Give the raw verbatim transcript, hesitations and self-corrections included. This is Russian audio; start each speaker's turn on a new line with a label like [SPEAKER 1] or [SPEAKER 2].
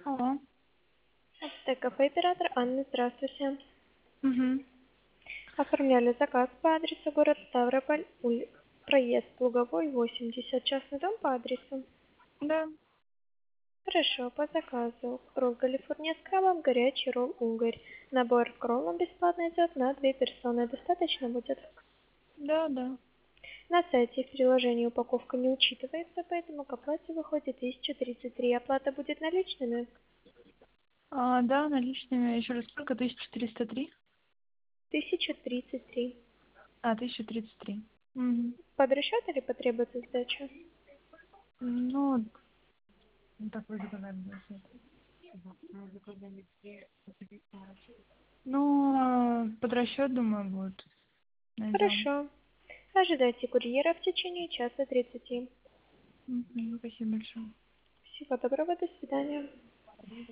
[SPEAKER 1] Алло.
[SPEAKER 2] Это кафе-оператор Анна, здравствуйте.
[SPEAKER 1] Угу.
[SPEAKER 2] Оформляли заказ по адресу город Ставрополь, ули- проезд Луговой, восемьдесят, частный дом по адресу.
[SPEAKER 1] Да.
[SPEAKER 2] Хорошо, по заказу. Ролл Калифорния с крабом, горячий ролл угорь. Набор к роллам бесплатно идет на две персоны. Достаточно будет?
[SPEAKER 1] Да, да.
[SPEAKER 2] На сайте в приложении упаковка не учитывается, поэтому к оплате выходит тысяча тридцать три. Оплата будет наличными?
[SPEAKER 1] А, да, наличными. Еще раз, сколько? тысяча триста три?
[SPEAKER 2] тысяча тридцать три.
[SPEAKER 1] А, тысяча тридцать три. Угу.
[SPEAKER 2] Под расчет или потребуется сдача?
[SPEAKER 1] Ну, так вы заказали. Ну, а, под расчет, думаю, будет. Найдем.
[SPEAKER 2] Хорошо. Ожидайте курьера в течение часа тридцати.
[SPEAKER 1] Угу. Спасибо большое.
[SPEAKER 2] Всего доброго, до свидания.